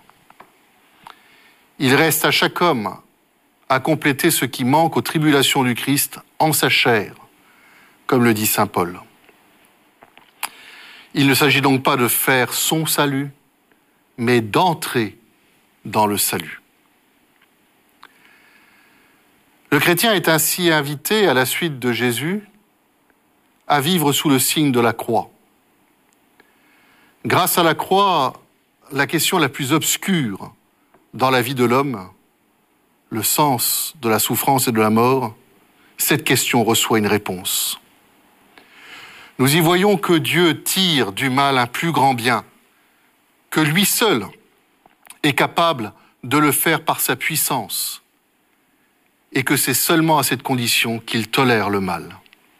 Il reste à chaque homme à compléter ce qui manque aux tribulations du Christ en sa chair, comme le dit saint Paul. Il ne s'agit donc pas de faire son salut, mais d'entrer dans le salut. Le chrétien est ainsi invité, à la suite de Jésus, à vivre sous le signe de la croix. Grâce à la croix, la question la plus obscure dans la vie de l'homme, le sens de la souffrance et de la mort, cette question reçoit une réponse. Nous y voyons que Dieu tire du mal un plus grand bien, que lui seul est capable de le faire par sa puissance, et que c'est seulement à cette condition qu'il tolère le mal.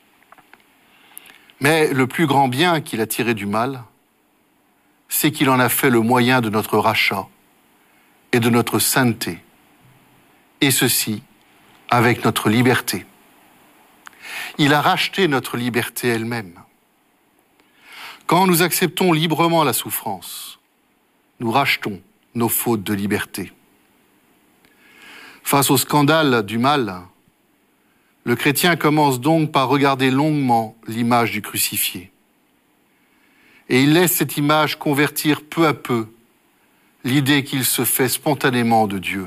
Mais le plus grand bien qu'il a tiré du mal, c'est qu'il en a fait le moyen de notre rachat et de notre sainteté, et ceci avec notre liberté. Il a racheté notre liberté elle-même. Quand nous acceptons librement la souffrance, nous rachetons nos fautes de liberté. Face au scandale du mal, le chrétien commence donc par regarder longuement l'image du crucifié. Et il laisse cette image convertir peu à peu l'idée qu'il se fait spontanément de Dieu.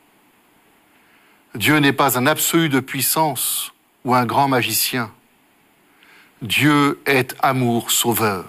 Dieu n'est pas un absolu de puissance ou un grand magicien. Dieu est amour sauveur.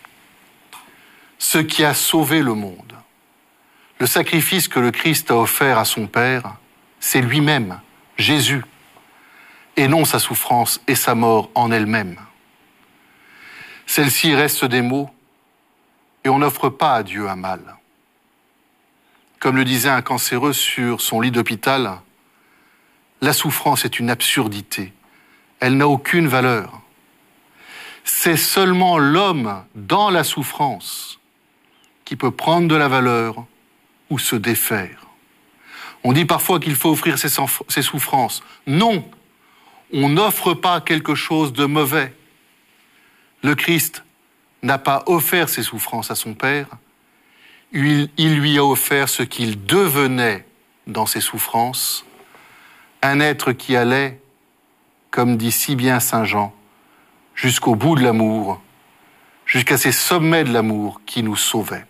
Ce qui a sauvé le monde, le sacrifice que le Christ a offert à son Père, c'est lui-même, Jésus, et non sa souffrance et sa mort en elle-même. Celle-ci reste des mots, et on n'offre pas à Dieu un mal. Comme le disait un cancéreux sur son lit d'hôpital, la souffrance est une absurdité. Elle n'a aucune valeur. C'est seulement l'homme dans la souffrance qui peut prendre de la valeur ou se défaire. On dit parfois qu'il faut offrir ses souffrances. Non, on n'offre pas quelque chose de mauvais. Le Christ n'a pas offert ses souffrances à son Père. Il lui a offert ce qu'il devenait dans ses souffrances, un être qui allait, comme dit si bien saint Jean, jusqu'au bout de l'amour, jusqu'à ces sommets de l'amour qui nous sauvaient.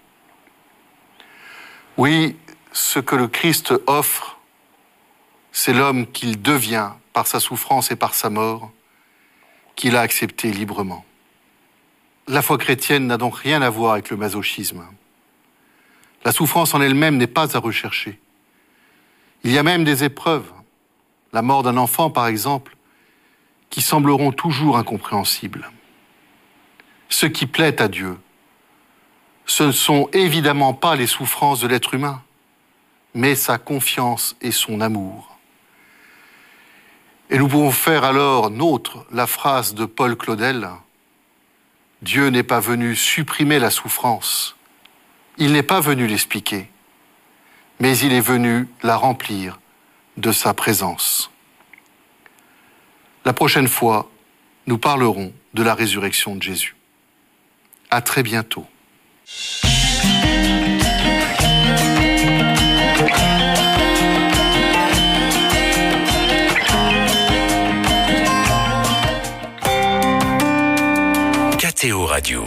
Oui, ce que le Christ offre, c'est l'homme qu'il devient par sa souffrance et par sa mort, qu'il a accepté librement. La foi chrétienne n'a donc rien à voir avec le masochisme. La souffrance en elle-même n'est pas à rechercher. Il y a même des épreuves, la mort d'un enfant par exemple, qui sembleront toujours incompréhensibles. Ce qui plaît à Dieu, ce ne sont évidemment pas les souffrances de l'être humain, mais sa confiance et son amour. Et nous pouvons faire alors nôtre la phrase de Paul Claudel, « Dieu n'est pas venu supprimer la souffrance, il n'est pas venu l'expliquer, mais il est venu la remplir de sa présence. » La prochaine fois, nous parlerons de la résurrection de Jésus. À très bientôt. KTO Radio.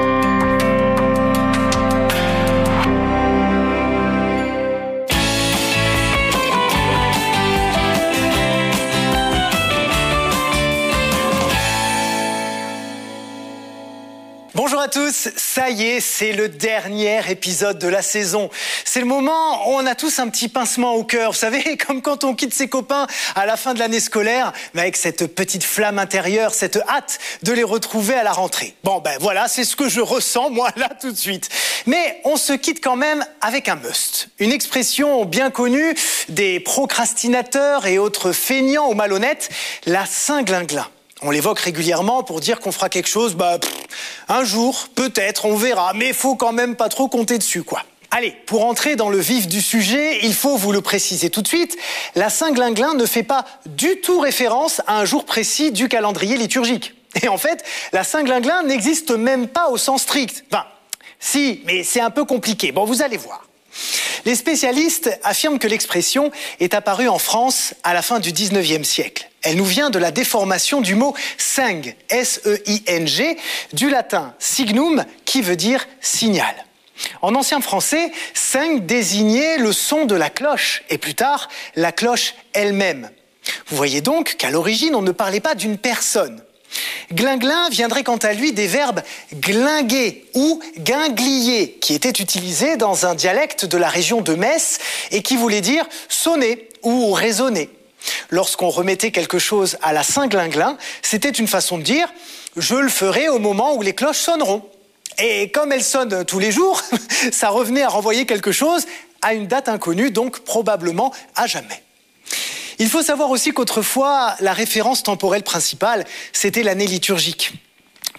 Bonjour à tous, ça y est, c'est le dernier épisode de la saison. C'est le moment où on a tous un petit pincement au cœur, vous savez, comme quand on quitte ses copains à la fin de l'année scolaire, mais avec cette petite flamme intérieure, cette hâte de les retrouver à la rentrée. Bon ben voilà, c'est ce que je ressens moi là tout de suite. Mais on se quitte quand même avec un must, une expression bien connue des procrastinateurs et autres feignants ou malhonnêtes, la Saint-Glinglin. On l'évoque régulièrement pour dire qu'on fera quelque chose, un jour, peut-être, on verra, mais il faut quand même pas trop compter dessus, quoi. Allez, pour entrer dans le vif du sujet, il faut vous le préciser tout de suite, la Saint-Glinglin ne fait pas du tout référence à un jour précis du calendrier liturgique. Et en fait, la Saint-Glinglin n'existe même pas au sens strict. Enfin, si, mais c'est un peu compliqué. Bon, vous allez voir. Les spécialistes affirment que l'expression est apparue en France à la fin du 19e siècle. Elle nous vient de la déformation du mot seng, S-E-I-N-G, du latin signum, qui veut dire signal. En ancien français, seng désignait le son de la cloche, et plus tard, la cloche elle-même. Vous voyez donc qu'à l'origine, on ne parlait pas d'une personne. Glinglin viendrait quant à lui des verbes glinguer ou guinglier, qui étaient utilisés dans un dialecte de la région de Metz et qui voulait dire sonner ou résonner. Lorsqu'on remettait quelque chose à la Saint-Glinglin, c'était une façon de dire « je le ferai au moment où les cloches sonneront ». Et comme elles sonnent tous les jours, ça revenait à renvoyer quelque chose à une date inconnue, donc probablement à jamais. Il faut savoir aussi qu'autrefois, la référence temporelle principale, c'était l'année liturgique.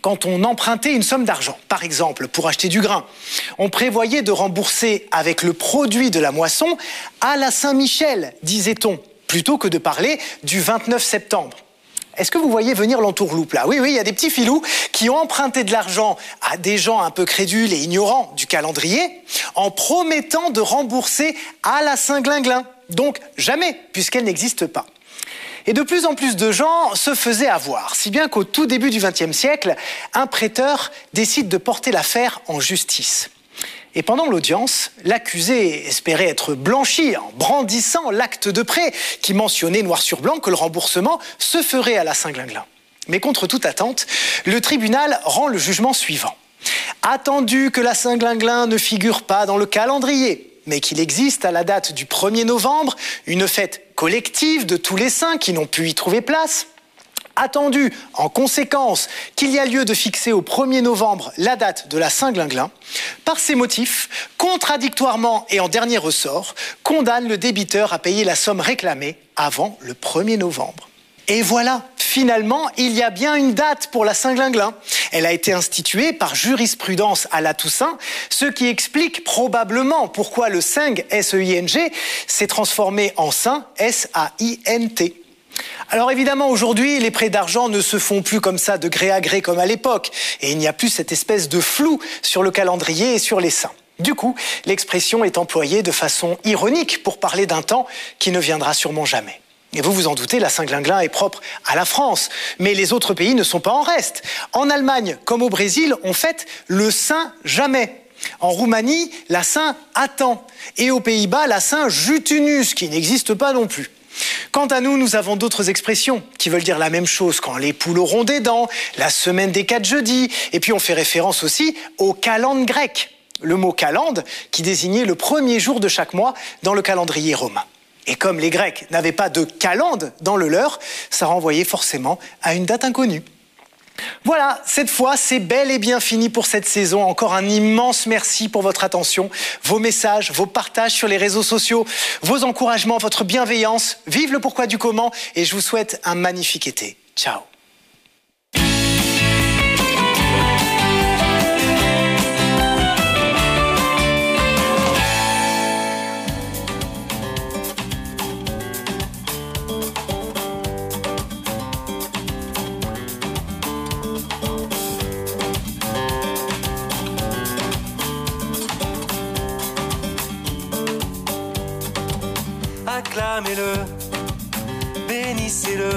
quand on empruntait une somme d'argent, par exemple pour acheter du grain. On prévoyait de rembourser avec le produit de la moisson à la Saint-Michel, disait-on, plutôt que de parler du 29 septembre. Est-ce que vous voyez venir l'entourloupe là? Oui, il y a des petits filous qui ont emprunté de l'argent à des gens un peu crédules et ignorants du calendrier en promettant de rembourser à la Saint-Glinglin. Donc jamais, puisqu'elle n'existe pas. Et de plus en plus de gens se faisaient avoir, si bien qu'au tout début du XXe siècle, un prêteur décide de porter l'affaire en justice. Et pendant l'audience, l'accusé espérait être blanchi en brandissant l'acte de prêt qui mentionnait noir sur blanc que le remboursement se ferait à la Saint-Glinglin. Mais contre toute attente, le tribunal rend le jugement suivant. Attendu que la Saint-Glinglin ne figure pas dans le calendrier, mais qu'il existe à la date du 1er novembre une fête collective de tous les saints qui n'ont pu y trouver place, attendu en conséquence qu'il y a lieu de fixer au 1er novembre la date de la Saint-Glinglin, par ces motifs, contradictoirement et en dernier ressort, condamne le débiteur à payer la somme réclamée avant le 1er novembre. Et voilà, finalement, il y a bien une date pour la Saint-Glinglin. Elle a été instituée par jurisprudence à la Toussaint, ce qui explique probablement pourquoi le Sing, S-E-I-N-G, s'est transformé en Saint, S-A-I-N-T. Alors évidemment, aujourd'hui, les prêts d'argent ne se font plus comme ça de gré à gré comme à l'époque, et il n'y a plus cette espèce de flou sur le calendrier et sur les saints. Du coup, l'expression est employée de façon ironique pour parler d'un temps qui ne viendra sûrement jamais. Et vous vous en doutez, la Saint-Glinglin est propre à la France, mais les autres pays ne sont pas en reste. En Allemagne, comme au Brésil, on fête le Saint jamais. En Roumanie, la Saint attend. Et aux Pays-Bas, la Saint Jutunus, qui n'existe pas non plus. Quant à nous, nous avons d'autres expressions qui veulent dire la même chose, quand les poules auront des dents, la semaine des 4 jeudis, et puis on fait référence aussi au calende grec, le mot calende qui désignait le premier jour de chaque mois dans le calendrier romain. Et comme les Grecs n'avaient pas de calende dans le leur, ça renvoyait forcément à une date inconnue. Voilà, cette fois, c'est bel et bien fini pour cette saison. Encore un immense merci pour votre attention, vos messages, vos partages sur les réseaux sociaux, vos encouragements, votre bienveillance. Vive le pourquoi du comment et je vous souhaite un magnifique été. Ciao. Acclamez-le, bénissez-le,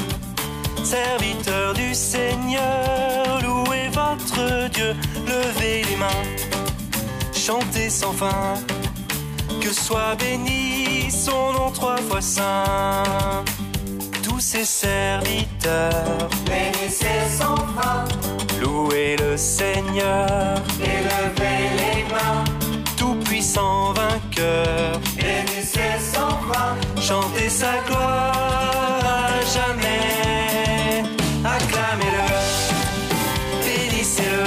serviteur du Seigneur, louez votre Dieu, levez les mains, chantez sans fin, que soit béni son nom 3 fois saint. Tous ses serviteurs, bénissez sans fin, louez le Seigneur, et levez les mains, tout-puissant vainqueur, bénissez sans fin, chantez sa gloire à jamais. Acclamez-le, bénissez-le,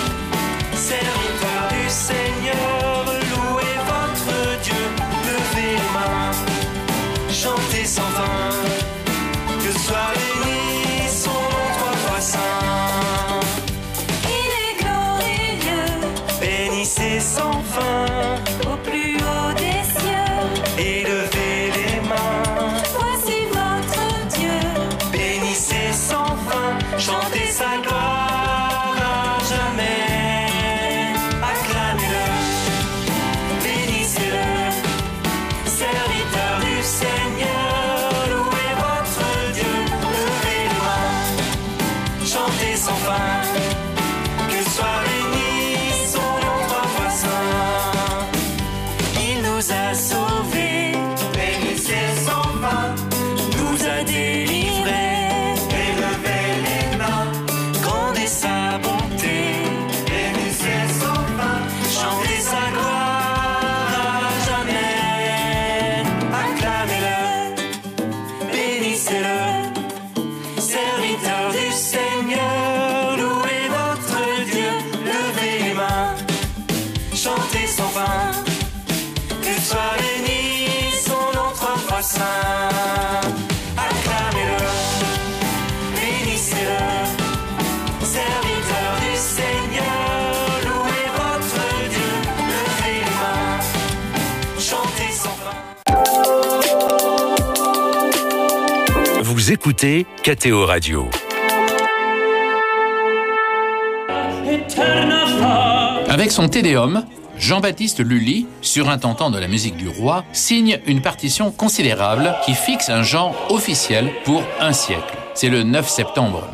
serviteur du Seigneur, louez votre Dieu, levez les mains, chantez sans fin, que soit béni son nom 3 fois saint. Il est glorieux, bénissez sans fin, au plus haut des cieux. et levez les mains, Voici votre Dieu, bénissez sans fin, chantez sa gloire à jamais. Acclamez-le, bénissez-le, serviteur du Seigneur, louez votre Dieu, levez les mains, chantez sans fin, que soit béni son nom 3 fois saint. Il nous a sauvés, bénissez sans fin, nous a délivrés, élevez les mains, grande est sa bonté, bénissez sans fin, chantez sa gloire à jamais. Acclamez-le, bénissez-le, serviteur du Seigneur, louez votre Dieu, levez les mains, chantez sans fin, que soit béni son nom 3 fois saint. Acclamez-le, bénissez-le, serviteur Vous écoutez KTO Radio. Avec son Te Deum, Jean-Baptiste Lully, surintendant de la musique du roi, signe une partition considérable qui fixe un genre officiel pour un siècle. C'est le 9 septembre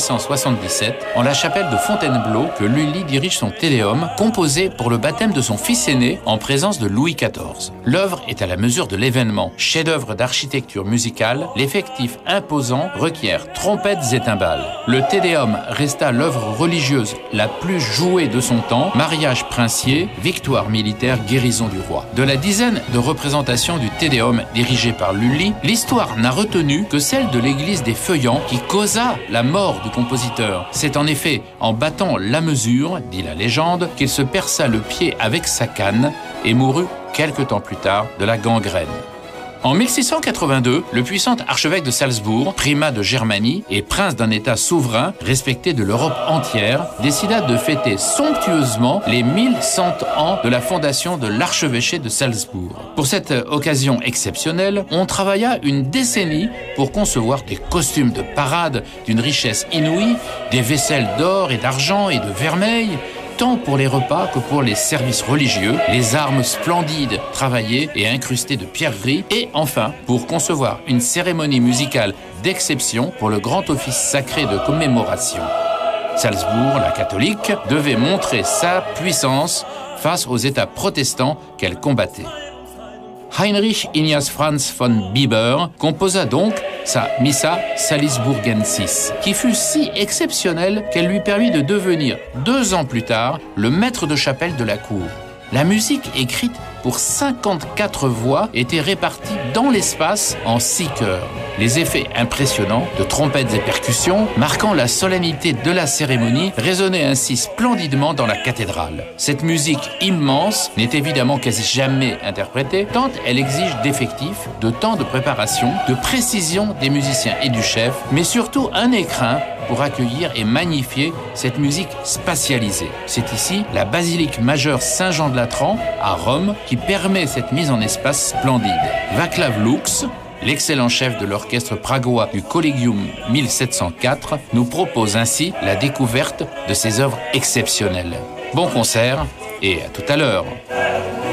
1677, en la chapelle de Fontainebleau, que Lully dirige son Te Deum, composé pour le baptême de son fils aîné en présence de Louis XIV. L'œuvre est à la mesure de l'événement. Chef-d'œuvre d'architecture musicale, l'effectif imposant requiert trompettes et timbales. Le Te Deum resta l'œuvre religieuse la plus jouée de son temps, mariage princier, victoire militaire, guérison du roi. De la dizaine de représentations du Te Deum dirigées par Lully, l'histoire n'a retenu que celle de l'église des Feuillants qui causa la mort du compositeur. C'est en effet en battant la mesure, dit la légende, qu'il se perça le pied avec sa canne et mourut quelque temps plus tard de la gangrène. En 1682, le puissant archevêque de Salzbourg, primat de Germanie et prince d'un État souverain respecté de l'Europe entière, décida de fêter somptueusement les 1100 ans de la fondation de l'archevêché de Salzbourg. Pour cette occasion exceptionnelle, on travailla une décennie pour concevoir des costumes de parade d'une richesse inouïe, des vaisselles d'or et d'argent et de vermeil, tant pour les repas que pour les services religieux, les armes splendides, travaillées et incrustées de pierreries, et enfin, pour concevoir une cérémonie musicale d'exception pour le grand office sacré de commémoration. Salzbourg, la catholique, devait montrer sa puissance face aux États protestants qu'elle combattait. Heinrich Ignaz Franz von Bieber composa donc sa Missa Salisburgensis, qui fut si exceptionnelle qu'elle lui permit de devenir, 2 ans plus tard, le maître de chapelle de la cour. La musique écrite pour 54 voix était répartie dans l'espace en 6 chœurs. Les effets impressionnants de trompettes et percussions, marquant la solennité de la cérémonie, résonnaient ainsi splendidement dans la cathédrale. Cette musique immense n'est évidemment quasi jamais interprétée, tant elle exige d'effectifs, de temps de préparation, de précision des musiciens et du chef, mais surtout un écrin pour accueillir et magnifier cette musique spatialisée. C'est ici la basilique majeure Saint-Jean de Latran, à Rome, qui permet cette mise en espace splendide. Václav Lux, l'excellent chef de l'orchestre pragois du Collegium 1704, nous propose ainsi la découverte de ces œuvres exceptionnelles. Bon concert et à tout à l'heure.